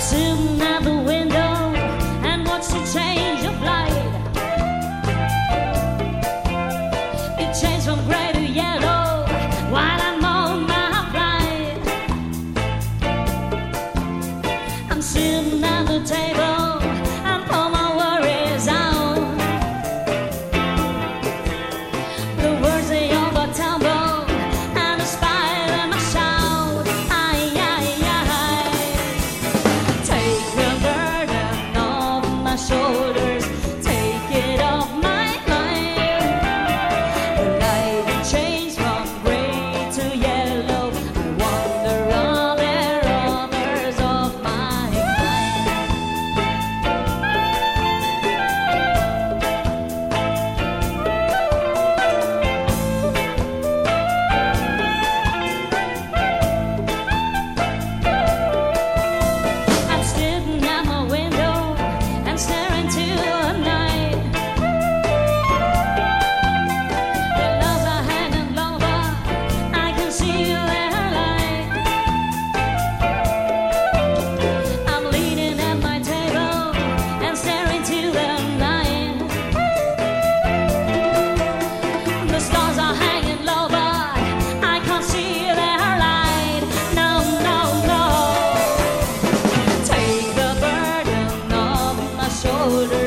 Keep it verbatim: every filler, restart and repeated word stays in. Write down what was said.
sitting at the window and watch the change of light. It changed from gray to yellow while I'm on my flight. I'm sitting at the table and pour my worries out. The words they over tumble and the spite and I shout. Aye, aye, aye. Take the burden off my shoulders, take it off my mind. The light it changed from gray to yellow. I wonder are there others of my kind? I'm sitting at my window and staring to the night. The loves are hanging low, but I can see their light. I'm leaning at my table and staring to the night. The stars are hanging low, but I can't see their light. No, no, no. Take the burden off my shoulders.